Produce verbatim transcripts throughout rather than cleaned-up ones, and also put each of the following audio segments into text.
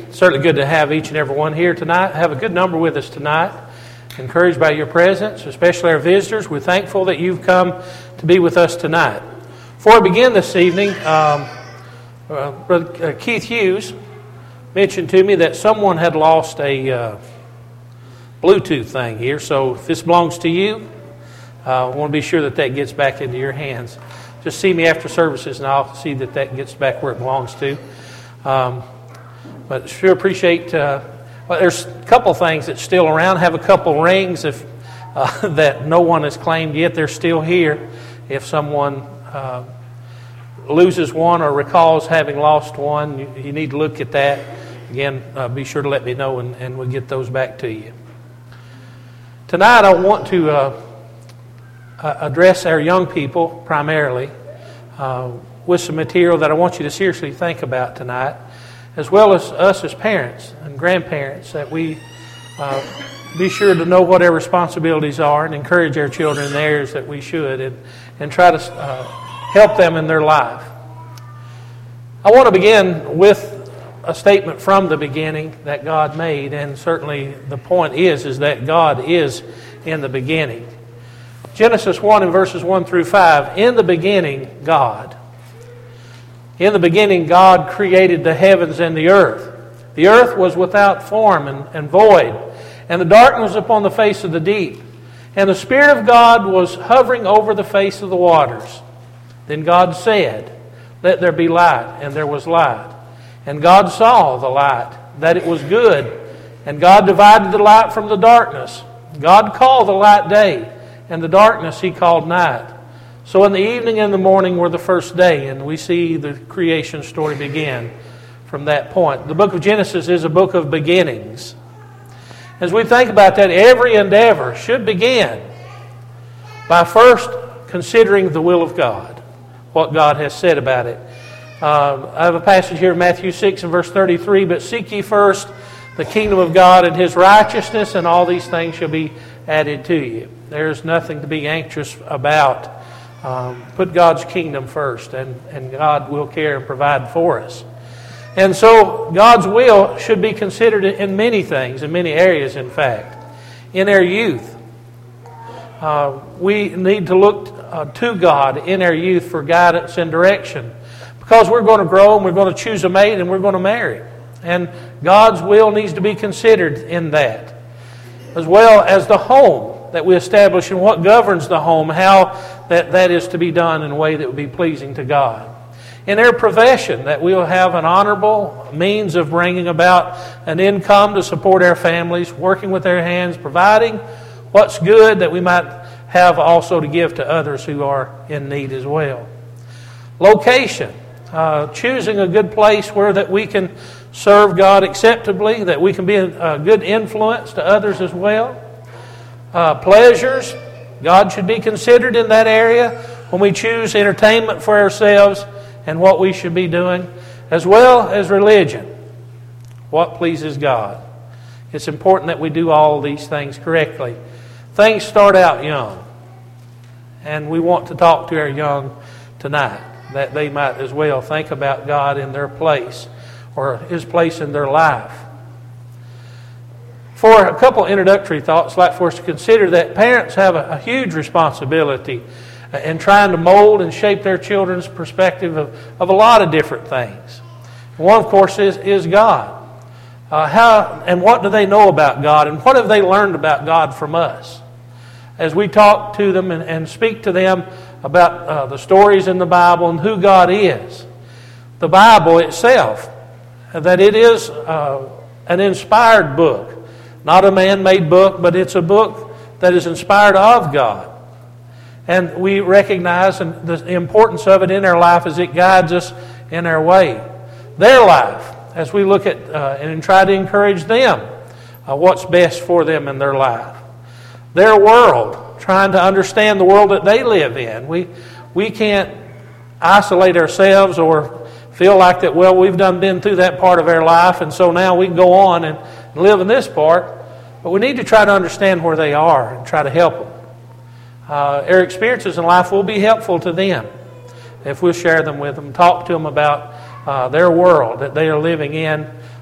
certainly good to have each and every one here tonight. Have a good number with us tonight. Encouraged by your presence, especially our visitors. We're thankful that you've come to be with us tonight. Before we begin this evening, um, uh, Brother Keith Hughes mentioned to me that someone had lost a uh, Bluetooth thing here. So if this belongs to you, uh, I want to be sure that that gets back into your hands. Just see me after services and I'll see that that gets back where it belongs to. Um, but sure appreciate... Uh, Well, there's a couple things that's still around. Have a couple rings if uh, that no one has claimed yet. They're still here. If someone uh, loses one or recalls having lost one, you, you need to look at that. Again, uh, be sure to let me know and, and we'll get those back to you. Tonight I want to uh, address our young people primarily uh, with some material that I want you to seriously think about tonight, as well as us as parents and grandparents, that we uh, be sure to know what our responsibilities are and encourage our children in the areas that we should and, and try to uh, help them in their life. I want to begin with a statement from the beginning that God made, and certainly the point is, is that God is in the beginning. Genesis one and verses one through five, in the beginning, God. In the beginning, God created the heavens and the earth. The earth was without form and, and void, and the darkness was upon the face of the deep. And the Spirit of God was hovering over the face of the waters. Then God said, "Let there be light," and there was light. And God saw the light, that it was good. And God divided the light from the darkness. God called the light day, and the darkness He called night. So in the evening and the morning were the first day, and we see the creation story begin from that point. The book of Genesis is a book of beginnings. As we think about that, every endeavor should begin by first considering the will of God, what God has said about it. Uh, I have a passage here in Matthew six and verse thirty-three, "But seek ye first the kingdom of God and His righteousness, and all these things shall be added to you." There's nothing to be anxious about. Um, put God's kingdom first, and, and God will care and provide for us. And so God's will should be considered in many things, in many areas, in fact. In our youth, uh, we need to look uh, to God in our youth for guidance and direction, because we're going to grow and we're going to choose a mate and we're going to marry. And God's will needs to be considered in that, as well as the home that we establish and what governs the home, how that, that is to be done in a way that would be pleasing to God. In our profession, that we will have an honorable means of bringing about an income to support our families, working with our hands, providing what's good that we might have also to give to others who are in need as well. Location, uh, choosing a good place where that we can serve God acceptably, that we can be a, a good influence to others as well. Uh, pleasures, God should be considered in that area when we choose entertainment for ourselves and what we should be doing, as well as religion, what pleases God. It's important that we do all these things correctly. Things start out young, and we want to talk to our young tonight, that they might as well think about God in their place, or His place in their life. For a couple introductory thoughts, I'd like for us to consider that parents have a, a huge responsibility in trying to mold and shape their children's perspective of, of a lot of different things. One, of course, is, is God. Uh, how and what do they know about God, and what have they learned about God from us? As we talk to them and, and speak to them about uh, the stories in the Bible and who God is. The Bible itself, that it is uh, an inspired book. Not a man-made book, but it's a book that is inspired of God. And we recognize the importance of it in our life as it guides us in our way. Their life, as we look at uh, and try to encourage them, uh, what's best for them in their life. Their world, trying to understand the world that they live in. We, we can't isolate ourselves or feel like that, well, we've done been through that part of our life, and so now we can go on and live in this part. But we need to try to understand where they are and try to help them. Uh, our experiences in life will be helpful to them if we'll share them with them, talk to them about uh, their world that they are living in,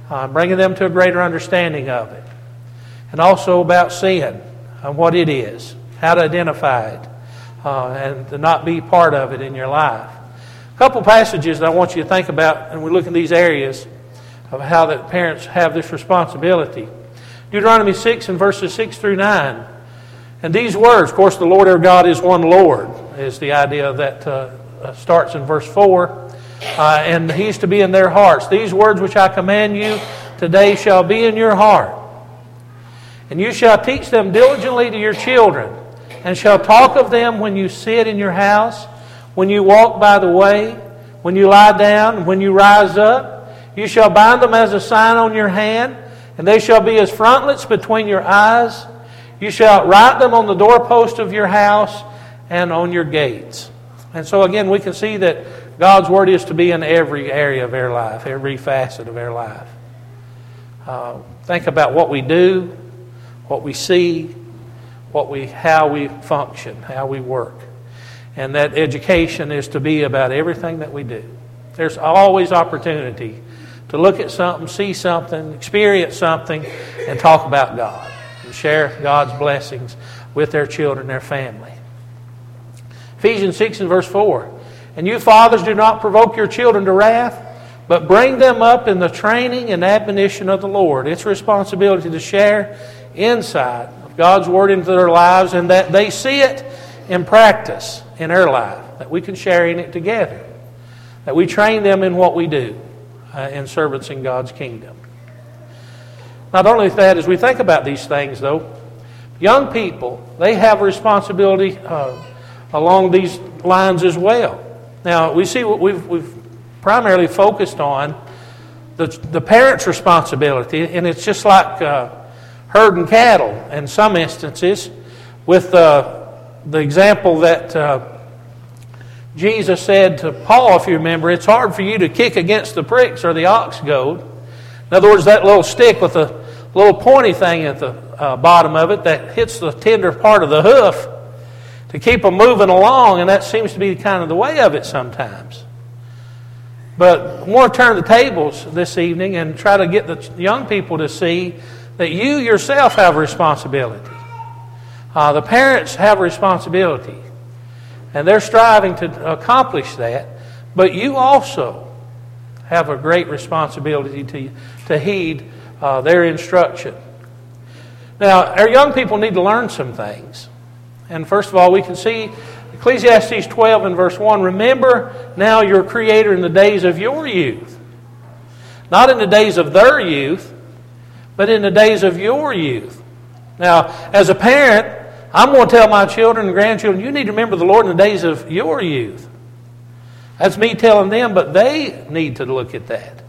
uh, bringing them to a greater understanding of it. And also about sin and what it is, how to identify it, uh, and to not be part of it in your life. A couple passages that I want you to think about, and we look in these areas of how that parents have this responsibility. Deuteronomy six and verses six through nine. And these words, of course, the Lord our God is one Lord, is the idea that uh, starts in verse four. Uh, and He's to be in their hearts. These words which I command you today shall be in your heart. And you shall teach them diligently to your children, and shall talk of them when you sit in your house, when you walk by the way, when you lie down, when you rise up. You shall bind them as a sign on your hand, and they shall be as frontlets between your eyes. You shall write them on the doorpost of your house and on your gates. And so again, we can see that God's Word is to be in every area of our life, every facet of our life. Uh, think about what we do, what we see, what we, how we function, how we work. And that education is to be about everything that we do. There's always opportunity to look at something, see something, experience something, and talk about God. And share God's blessings with their children, their family. Ephesians six and verse four. And you fathers, do not provoke your children to wrath, but bring them up in the training and admonition of the Lord. It's a responsibility to share insight of God's Word into their lives, and that they see it in practice in their life, that we can share in it together, that we train them in what we do uh, in service in God's kingdom. Not only that, as we think about these things, though, young people, they have a responsibility uh, along these lines as well. Now, we see what we've, we've primarily focused on, the, the parent's responsibility, and it's just like uh, herding cattle in some instances, with uh, the example that uh, Jesus said to Paul, if you remember, it's hard for you to kick against the pricks or the ox goad. In other words, that little stick with a little pointy thing at the uh, bottom of it that hits the tender part of the hoof to keep them moving along, and that seems to be kind of the way of it sometimes. But I want to turn the tables this evening and try to get the young people to see that you yourself have a responsibility. Uh, the parents have a responsibility, and they're striving to accomplish that, but you also have a great responsibility to, to heed uh, their instruction. Now, our young people need to learn some things. And first of all, we can see Ecclesiastes twelve and verse one, remember now your Creator in the days of your youth. Not in the days of their youth, but in the days of your youth. Now, as a parent, I'm going to tell my children and grandchildren, you need to remember the Lord in the days of your youth. That's me telling them, but they need to look at that.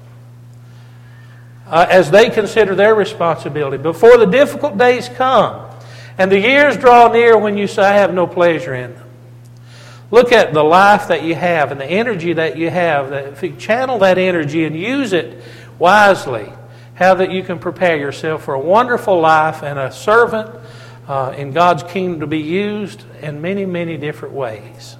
Uh, as they consider their responsibility. Before the difficult days come, and the years draw near when you say, I have no pleasure in them. Look at the life that you have and the energy that you have. That if you channel that energy and use it wisely, how that you can prepare yourself for a wonderful life and a servant uh, in God's kingdom to be used in many, many different ways.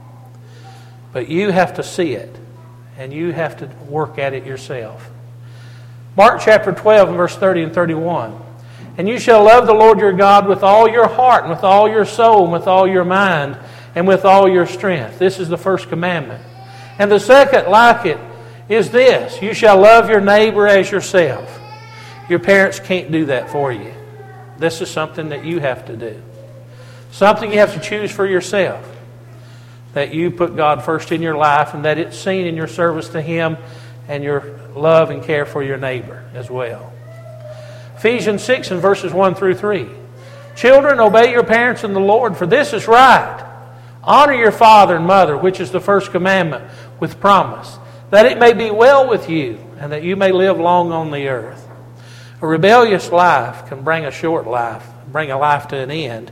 But you have to see it, and you have to work at it yourself. Mark chapter twelve and verse thirty and thirty-one. And you shall love the Lord your God with all your heart, and with all your soul, and with all your mind, and with all your strength. This is the first commandment. And the second, like it, is this. You shall love your neighbor as yourself. Your parents can't do that for you. This is something that you have to do. Something you have to choose for yourself. That you put God first in your life, and that it's seen in your service to Him and your love and care for your neighbor as well. Ephesians six and verses one through three. Children, obey your parents in the Lord, for this is right. Honor your father and mother, which is the first commandment, with promise, that it may be well with you, and that you may live long on the earth. A rebellious life can bring a short life, bring a life to an end,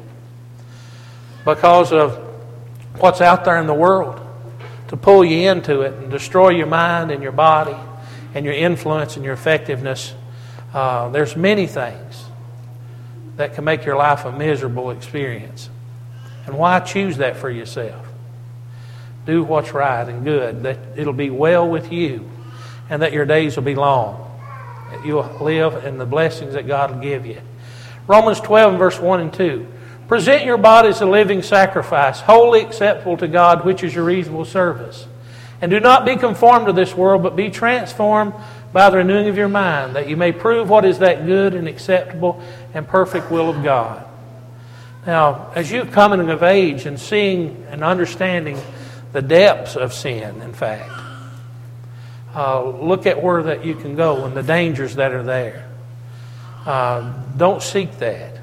because of what's out there in the world to pull you into it and destroy your mind and your body and your influence and your effectiveness. Uh, there's many things that can make your life a miserable experience. And why choose that for yourself? Do what's right and good, that it'll be well with you, and that your days will be long. you'll live and the blessings that God will give you. Romans twelve, verse one and two. Present your bodies a living sacrifice, wholly acceptable to God, which is your reasonable service. And do not be conformed to this world, but be transformed by the renewing of your mind, that you may prove what is that good and acceptable and perfect will of God. Now, as you're coming of age and seeing and understanding the depths of sin, in fact, uh, look at where that you can go and the dangers that are there. Uh, don't seek that.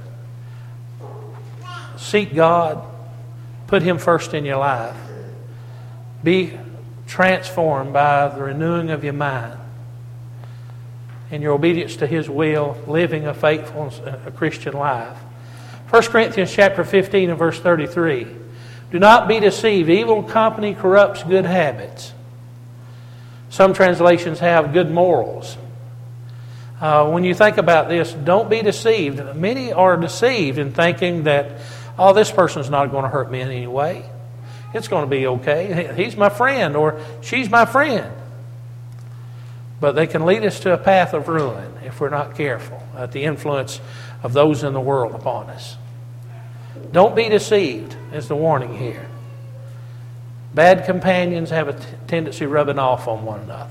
Seek God. Put Him first in your life. Be transformed by the renewing of your mind in your obedience to His will, living a faithful a Christian life. First Corinthians chapter fifteen and verse thirty-three. Do not be deceived. Evil company corrupts good habits. Some translations have good morals. Uh, when you think about this, don't be deceived. Many are deceived in thinking that, oh, this person's not going to hurt me in any way. It's going to be okay. He's my friend or she's my friend. But they can lead us to a path of ruin if we're not careful at the influence of those in the world upon us. Don't be deceived is the warning here. Bad companions have a t- tendency rubbing off on one another.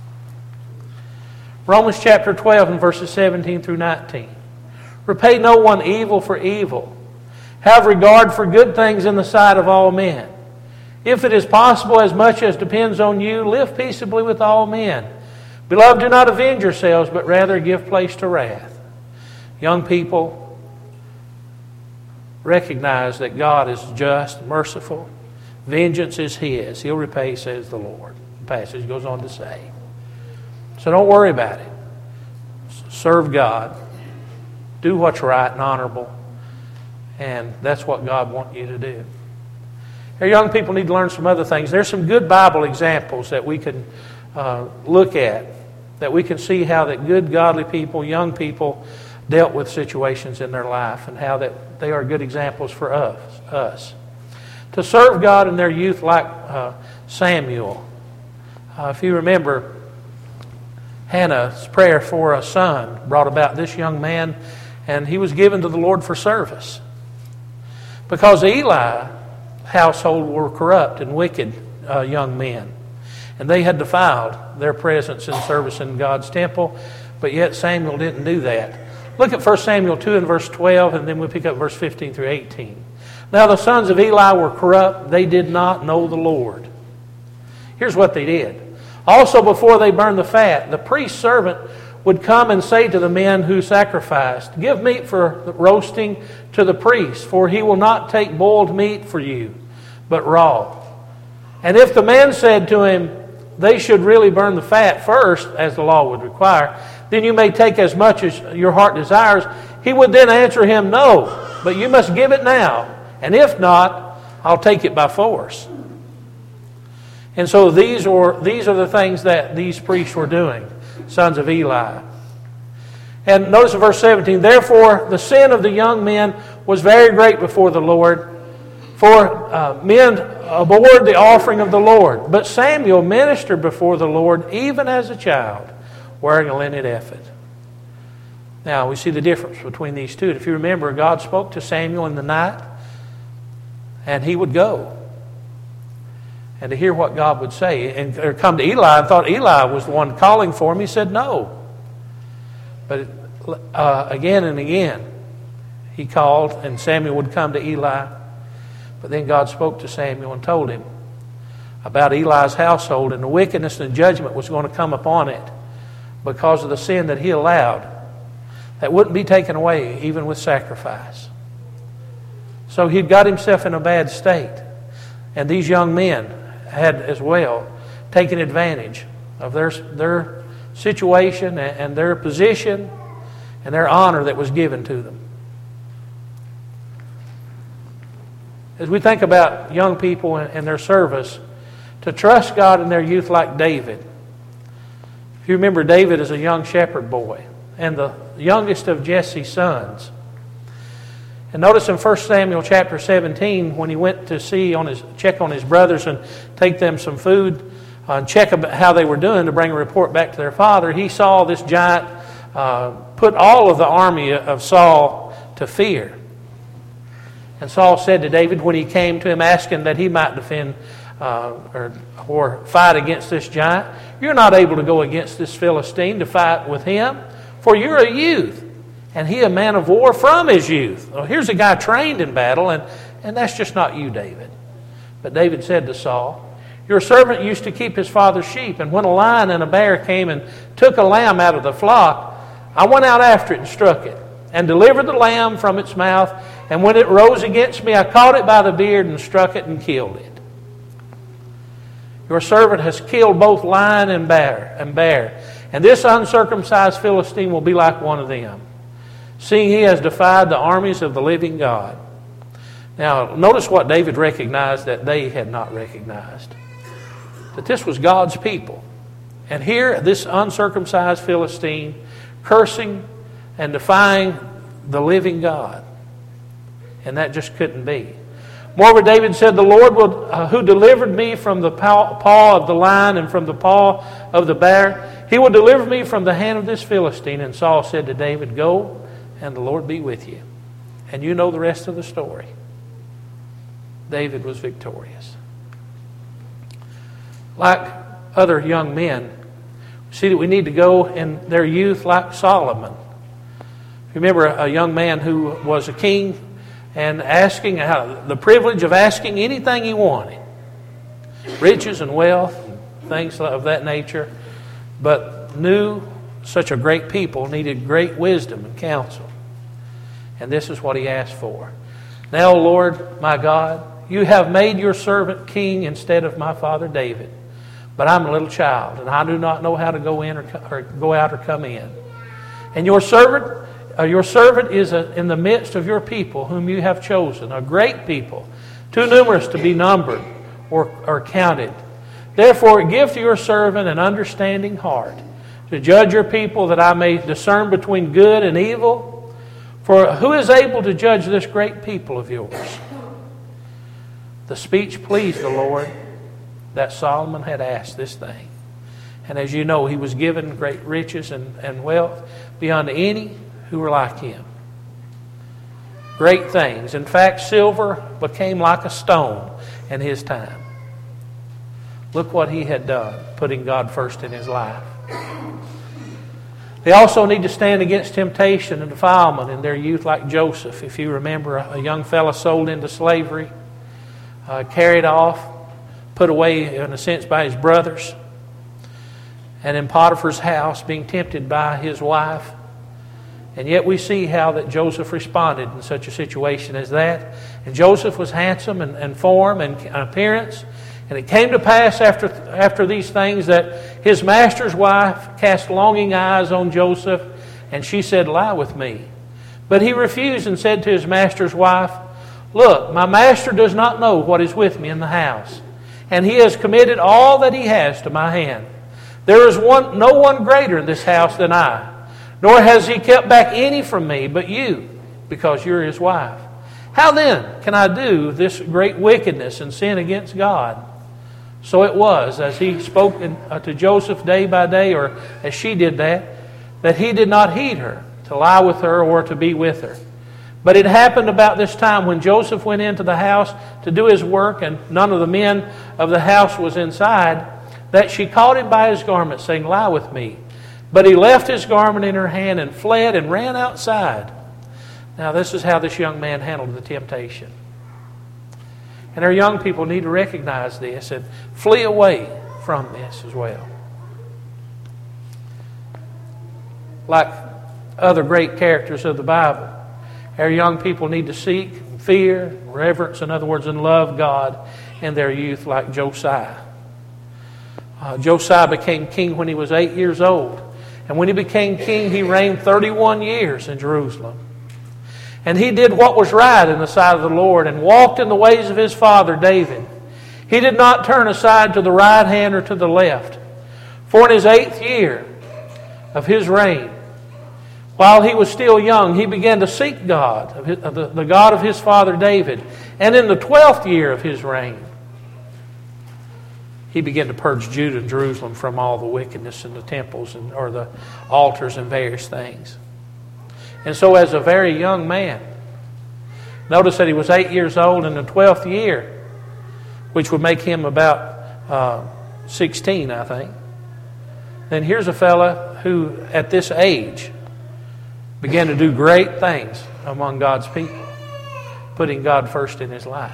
Romans chapter twelve and verses seventeen through nineteen. Repay no one evil for evil. Have regard for good things in the sight of all men. If it is possible, as much as depends on you, live peaceably with all men. Beloved, do not avenge yourselves, but rather give place to wrath. Young people, recognize that God is just, merciful. Vengeance is His. He'll repay, says the Lord. The passage goes on to say. So don't worry about it. Serve God. Do what's right and honorable. And that's what God wants you to do. Our young people need to learn some other things. There's some good Bible examples that we can uh, look at, that we can see how that good, godly people, young people, dealt with situations in their life and how that they are good examples for us. us. To serve God in their youth like uh, Samuel. Uh, if you remember, Hannah's prayer for a son brought about this young man, and he was given to the Lord for service. Because Eli's household were corrupt and wicked uh, young men, and they had defiled their presence and service in God's temple, but yet Samuel didn't do that. Look at First Samuel two and verse twelve, and then we'll pick up verse fifteen through eighteen. Now the sons of Eli were corrupt. They did not know the Lord. Here's what they did. Also, before they burned the fat, the priest's servant would come and say to the men who sacrificed, give meat for roasting to the priest, for he will not take boiled meat for you, but raw. And if the man said to him, they should really burn the fat first, as the law would require, then you may take as much as your heart desires, he would then answer him, no, but you must give it now. And if not, I'll take it by force. And so these are, these are the things that these priests were doing, sons of Eli. And notice in verse seventeen, therefore the sin of the young men was very great before the Lord, for uh, men abhorred the offering of the Lord. But Samuel ministered before the Lord even as a child, wearing a linen ephod. Now we see the difference between these two. If you remember, God spoke to Samuel in the night, and he would go and to hear what God would say. And or come to Eli and thought Eli was the one calling for him. He said no. But uh, again and again, he called, and Samuel would come to Eli. But then God spoke to Samuel and told him about Eli's household, and the wickedness and judgment was going to come upon it because of the sin that he allowed. That wouldn't be taken away even with sacrifice. So he'd got himself in a bad state. And these young men had as well taken advantage of their, their situation and their position and their honor that was given to them. As we think about young people and their service, to trust God in their youth like David. If you remember, David is a young shepherd boy and the youngest of Jesse's sons. And notice in First Samuel chapter seventeen, when he went to see on his check on his brothers and take them some food uh, and check about how they were doing to bring a report back to their father, he saw this giant uh, put all of the army of Saul to fear. And Saul said to David when he came to him asking that he might defend uh, or, or fight against this giant, "You're not able to go against this Philistine to fight with him, for you're a youth, and he a man of war from his youth." Well, here's a guy trained in battle, and, and that's just not you, David. But David said to Saul, "Your servant used to keep his father's sheep, and when a lion and a bear came and took a lamb out of the flock, I went out after it and struck it, and delivered the lamb from its mouth, and when it rose against me, I caught it by the beard and struck it and killed it. Your servant has killed both lion and bear, and bear, and this uncircumcised Philistine will be like one of them, seeing he has defied the armies of the living God." Now, notice what David recognized that they had not recognized. That this was God's people. And here, this uncircumcised Philistine cursing and defying the living God. And that just couldn't be. Moreover, David said, "The Lord will, uh, who delivered me from the paw, paw of the lion and from the paw of the bear, he will deliver me from the hand of this Philistine." And Saul said to David, "Go, and the Lord be with you." And you know the rest of the story. David was victorious. Like other young men, we see that we need to go in their youth like Solomon. Remember a young man who was a king and asking uh, the privilege of asking anything he wanted, riches and wealth and things of that nature, but knew such a great people needed great wisdom and counsel. And this is what he asked for. "Now, Lord, my God, you have made your servant king instead of my father David. But I'm a little child, and I do not know how to go in or, or go out or come in. And your servant, uh, your servant is a, in the midst of your people, whom you have chosen, a great people, too numerous to be numbered or, or counted. Therefore, give to your servant an understanding heart, to judge your people, that I may discern between good and evil. For who is able to judge this great people of yours?" The speech pleased the Lord, that Solomon had asked this thing. And as you know, he was given great riches and, and wealth beyond any who were like him. Great things. In fact, silver became like a stone in his time. Look what he had done, putting God first in his life. They also need to stand against temptation and defilement in their youth like Joseph. If you remember, a young fellow sold into slavery, uh, carried off, put away in a sense by his brothers, and in Potiphar's house being tempted by his wife. And yet we see how that Joseph responded in such a situation as that. And Joseph was handsome in, in form and appearance. And it came to pass after, after these things that his master's wife cast longing eyes on Joseph, and she said, "Lie with me." But he refused and said to his master's wife, "Look, my master does not know what is with me in the house, and he has committed all that he has to my hand. There is one, no one greater in this house than I, nor has he kept back any from me but you, because you're his wife. How then can I do this great wickedness and sin against God?" So it was, as he spoke in, uh, to Joseph day by day, or as she did that, that he did not heed her, to lie with her or to be with her. But it happened about this time when Joseph went into the house to do his work, and none of the men of the house was inside, that she caught him by his garment, saying, "Lie with me." But he left his garment in her hand and fled and ran outside. Now this is how this young man handled the temptation. And our young people need to recognize this and flee away from this as well. Like other great characters of the Bible, our young people need to seek, fear, reverence, in other words, and love God in their youth like Josiah. Uh, Josiah became king when he was eight years old. And when he became king, he reigned thirty-one years in Jerusalem. And he did what was right in the sight of the Lord and walked in the ways of his father David. He did not turn aside to the right hand or to the left. For in his eighth year of his reign, while he was still young, he began to seek God, of his, of the, the God of his father David. And in the twelfth year of his reign, he began to purge Judah and Jerusalem from all the wickedness in the temples and or the altars and various things. And so as a very young man, notice that he was eight years old in the twelfth year, which would make him about uh, sixteen, I think. Then here's a fella who, at this age, began to do great things among God's people, putting God first in his life.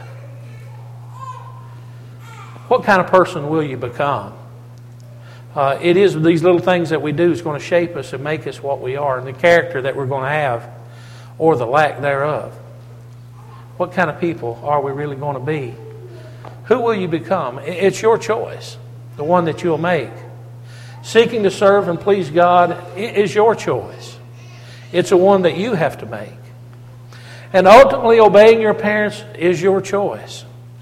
What kind of person will you become? Uh, it is these little things that we do is going to shape us and make us what we are, and the character that we're going to have, or the lack thereof. What kind of people are we really going to be? Who will you become? It's your choice, the one that you'll make. Seeking to serve and please God is your choice. It's a one that you have to make. And ultimately, obeying your parents is your choice.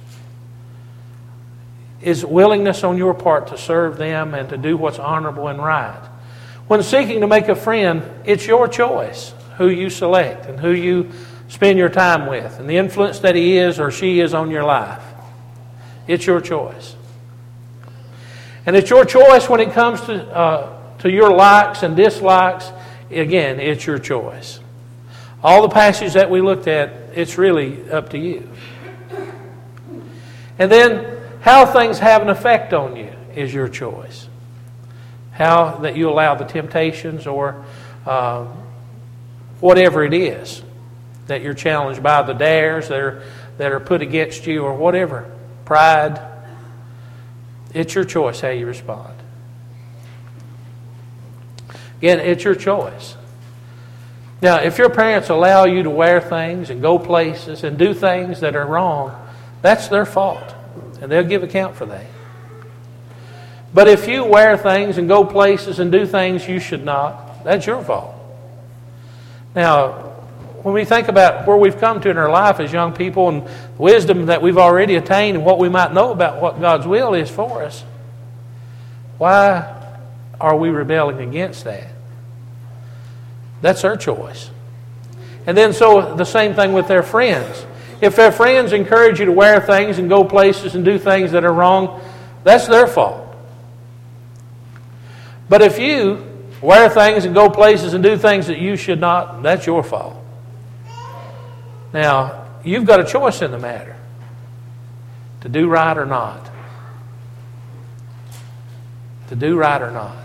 Is willingness on your part to serve them and to do what's honorable and right. When seeking to make a friend, it's your choice who you select and who you spend your time with and the influence that he is or she is on your life. It's your choice. And it's your choice when it comes to, uh, to your likes and dislikes. Again, it's your choice. All the passages that we looked at, it's really up to you. And then, how things have an effect on you is your choice. How that you allow the temptations or uh, whatever it is that you're challenged by, the dares that are, that are put against you or whatever, pride. It's your choice how you respond. Again, it's your choice. Now, if your parents allow you to wear things and go places and do things that are wrong, that's their fault. And they'll give account for that. But if you wear things and go places and do things you should not, that's your fault. Now, when we think about where we've come to in our life as young people and the wisdom that we've already attained and what we might know about what God's will is for us, why are we rebelling against that? That's their choice. And then so the same thing with their friends. If their friends encourage you to wear things and go places and do things that are wrong, that's their fault. But if you wear things and go places and do things that you should not, that's your fault. Now, you've got a choice in the matter. To do right or not. To do right or not.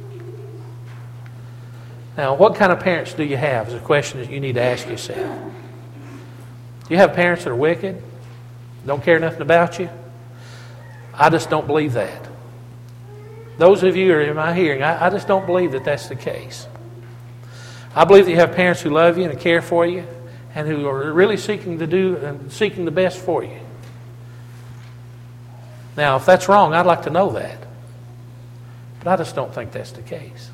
Now, what kind of parents do you have is a question that you need to ask yourself. Do you have parents that are wicked? Don't care nothing about you? I just don't believe that. Those of you who are in my hearing, I, I just don't believe that that's the case. I believe that you have parents who love you and care for you and who are really seeking to do and seeking the best for you. Now, if that's wrong, I'd like to know that. But I just don't think that's the case.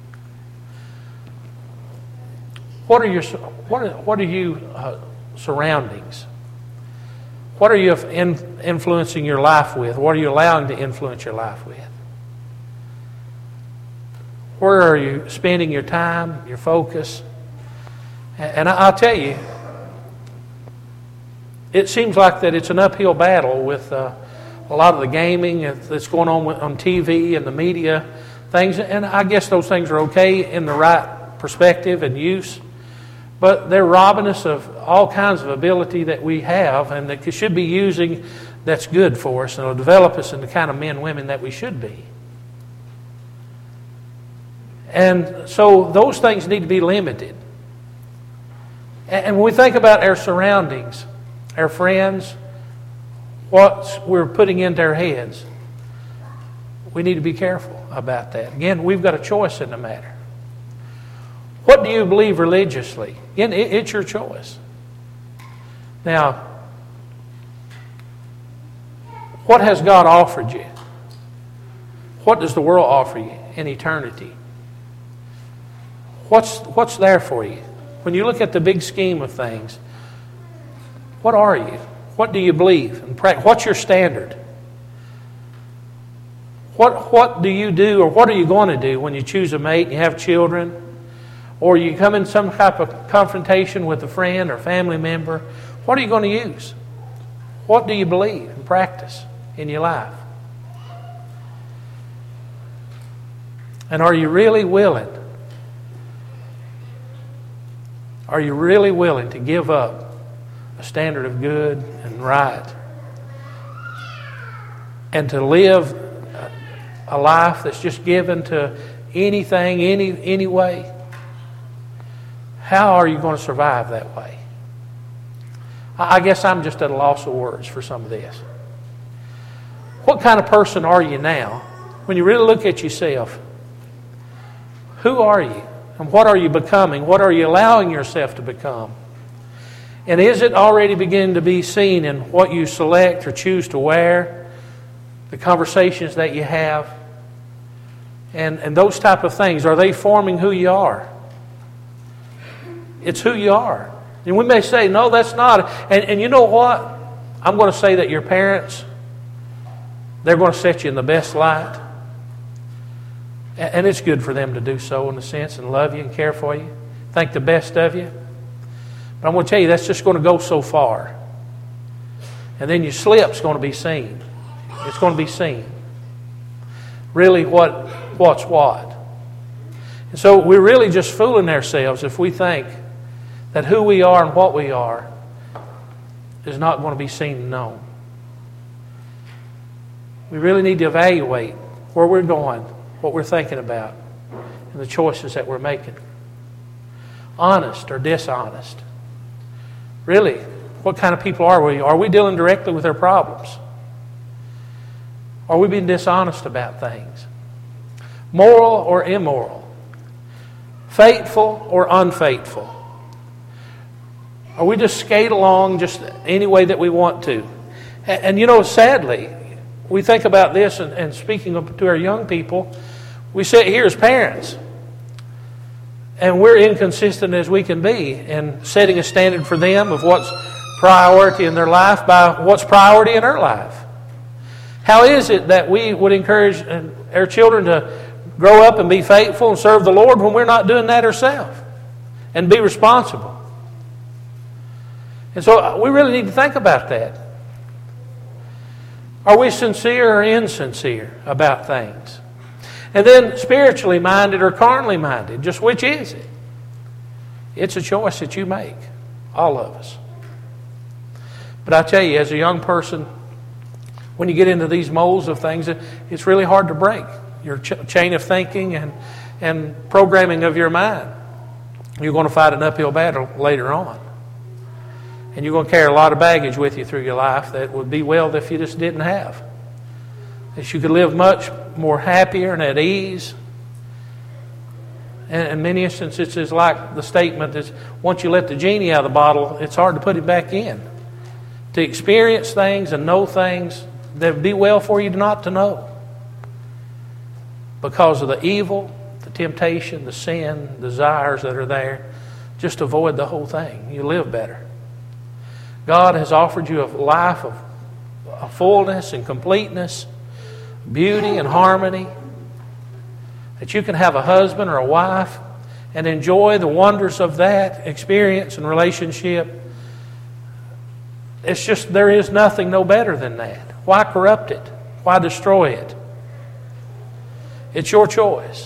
What are your what are, what are you uh, surroundings? What are you in, influencing your life with? What are you allowing to influence your life with? Where are you spending your time, your focus? And I'll tell you, it seems like that it's an uphill battle with uh, a lot of the gaming that's going on on T V and the media things. And I guess those things are okay in the right perspective and use. But they're robbing us of all kinds of ability that we have and that we should be using that's good for us and will develop us into the kind of men and women that we should be. And so those things need to be limited. And when we think about our surroundings, our friends, what we're putting into our heads, we need to be careful about that. Again, we've got a choice in the matter. What do you believe religiously? Again, it's your choice. Now, what has God offered you? What does the world offer you in eternity? What's, what's there for you? When you look at the big scheme of things, what are you? What do you believe? And what's your standard? What, what do you do or what are you going to do when you choose a mate and you have children? Or you come in some type of confrontation with a friend or family member? What are you going to use? What do you believe and practice in your life? And are you really willing? Are you really willing to give up a standard of good and right and to live a life that's just given to anything, any, any way? How are you going to survive that way? I guess I'm just at a loss of words for some of this. What kind of person are you now? When you really look at yourself, who are you? And what are you becoming? What are you allowing yourself to become? And is it already beginning to be seen in what you select or choose to wear, the conversations that you have, and, and those type of things? Are they forming who you are? It's who you are. And we may say, no, that's not. And, and you know what? I'm going to say that your parents, they're going to set you in the best light. And it's good for them to do so in a sense and love you and care for you. Think the best of you. But I'm going to tell you, that's just going to go so far. And then your slip's going to be seen. It's going to be seen. Really what what's what. And so we're really just fooling ourselves if we think that who we are and what we are is not going to be seen and known. We really need to evaluate where we're going, what we're thinking about, and the choices that we're making. Honest or dishonest? Really, what kind of people are we? Are we dealing directly with our problems? Are we being dishonest about things? Moral or immoral? Faithful or unfaithful? Are we just skate along just any way that we want to? And, and you know, sadly, we think about this, and, and speaking to our young people, we sit here as parents, and we're inconsistent as we can be in setting a standard for them of what's priority in their life by what's priority in our life. How is it that we would encourage our children to grow up and be faithful and serve the Lord when we're not doing that ourselves and be responsible? And so we really need to think about that. Are we sincere or insincere about things? And then spiritually minded or carnally minded, just which is it? It's a choice that you make, all of us. But I tell you, as a young person, when you get into these molds of things, it's really hard to break your ch- chain of thinking and, and programming of your mind. You're going to fight an uphill battle later on. And you're going to carry a lot of baggage with you through your life that would be well if you just didn't have. That you could live much more happier and at ease. And in many instances, it's like the statement is, once you let the genie out of the bottle, it's hard to put it back in. To experience things and know things that would be well for you not to know. Because of the evil, the temptation, the sin, desires that are there. Just avoid the whole thing. You live better. God has offered you a life of a fullness and completeness, beauty and harmony, that you can have a husband or a wife and enjoy the wonders of that experience and relationship. It's just, there is nothing no better than that. Why corrupt it? Why destroy it? It's your choice.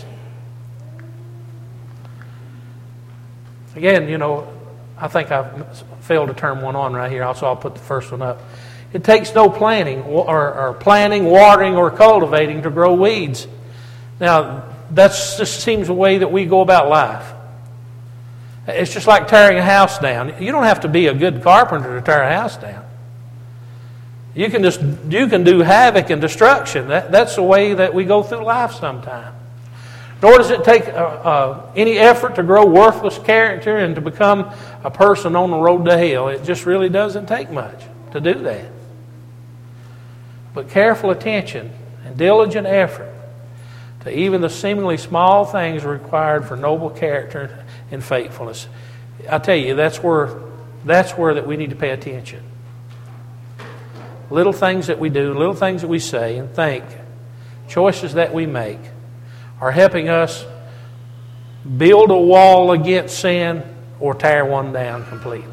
Again, you know, I think I've failed to turn one on right here, so I'll put the first one up. It takes no planning or, or planting, watering, or cultivating to grow weeds. Now, that just seems a way that we go about life. It's just like tearing a house down. You don't have to be a good carpenter to tear a house down. You can just you can do havoc and destruction. That, that's the way that we go through life sometimes. Nor does it take uh, uh, any effort to grow worthless character and to become a person on the road to hell. It just really doesn't take much to do that. But careful attention and diligent effort to even the seemingly small things required for noble character and faithfulness. I tell you, that's where that's where that we need to pay attention. Little things that we do, little things that we say and think, choices that we make are helping us build a wall against sin or tear one down completely.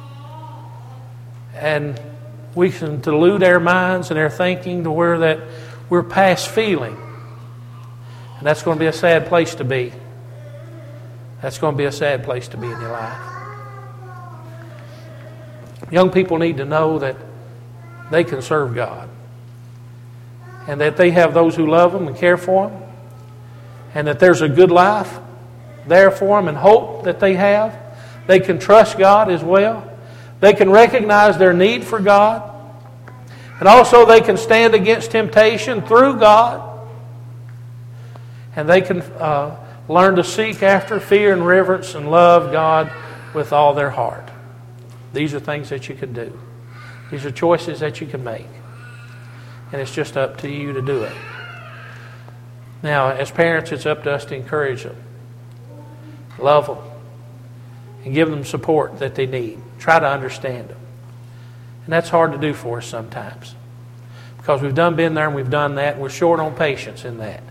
And we can delude our minds and our thinking to where that we're past feeling. And that's going to be a sad place to be. That's going to be a sad place to be in your life. Young people need to know that they can serve God. And that they have those who love them and care for them. And that there's a good life there for them and hope that they have. They can trust God as well. They can recognize their need for God. And also they can stand against temptation through God. And they can uh, learn to seek after fear and reverence and love God with all their heart. These are things that you can do. These are choices that you can make. And it's just up to you to do it. Now, as parents, it's up to us to encourage them. Love them. And give them support that they need. Try to understand them. And that's hard to do for us sometimes. Because we've done been there and we've done that. And we're short on patience in that.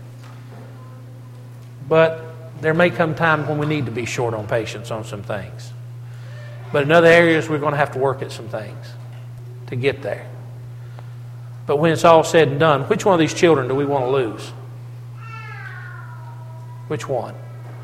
But there may come time when we need to be short on patience on some things. But in other areas, we're going to have to work at some things to get there. But when it's all said and done, which one of these children do we want to lose? Which one?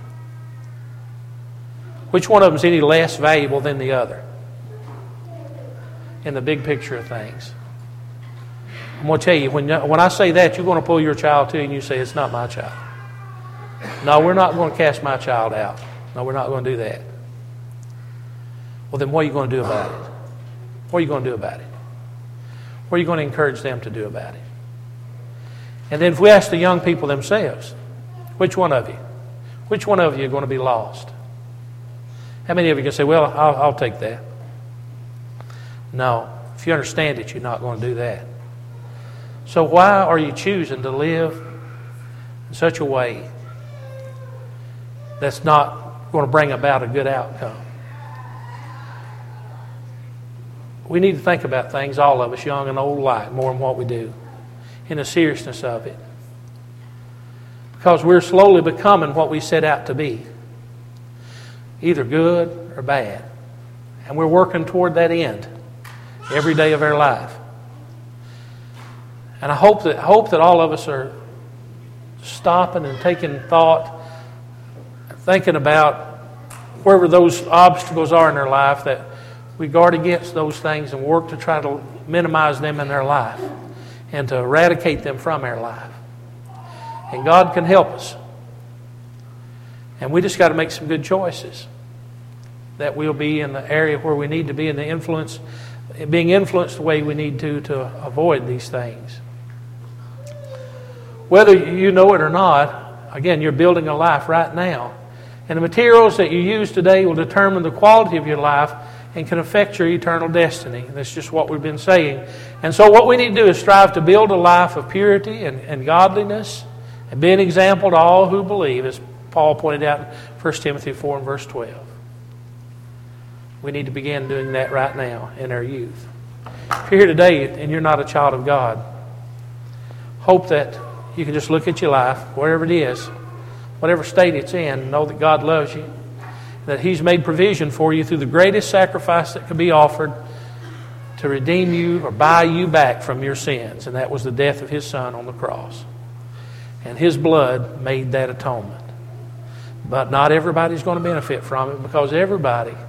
Which one of them is any less valuable than the other? In the big picture of things. I'm going to tell you, when, when I say that, you're going to pull your child to you and you say, it's not my child. No, we're not going to cast my child out. No, we're not going to do that. Well, then what are you going to do about it? What are you going to do about it? What are you going to encourage them to do about it? And then if we ask the young people themselves, which one of you? Which one of you are going to be lost? How many of you can say, well, I'll, I'll take that? No. If you understand it, you're not going to do that. So why are you choosing to live in such a way that's not going to bring about a good outcome? We need to think about things, all of us, young and old alike, more than what we do, in the seriousness of it. Because we're slowly becoming what we set out to be, either good or bad. And we're working toward that end every day of our life. And I hope that, hope that all of us are stopping and taking thought, thinking about wherever those obstacles are in our life, that we guard against those things and work to try to minimize them in their life and to eradicate them from our life. And God can help us. And we just got to make some good choices that we'll be in the area where we need to be in the influence, being influenced the way we need to to avoid these things. Whether you know it or not, again, you're building a life right now. And the materials that you use today will determine the quality of your life and can affect your eternal destiny. That's just what we've been saying. And so what we need to do is strive to build a life of purity and, and godliness and be an example to all who believe, as Paul pointed out in First Timothy four and verse twelve. We need to begin doing that right now in our youth. If you're here today and you're not a child of God, hope that you can just look at your life, wherever it is, whatever state it's in, know that God loves you, that He's made provision for you through the greatest sacrifice that could be offered to redeem you or buy you back from your sins. And that was the death of His Son on the cross. And His blood made that atonement. But not everybody's going to benefit from it, because everybody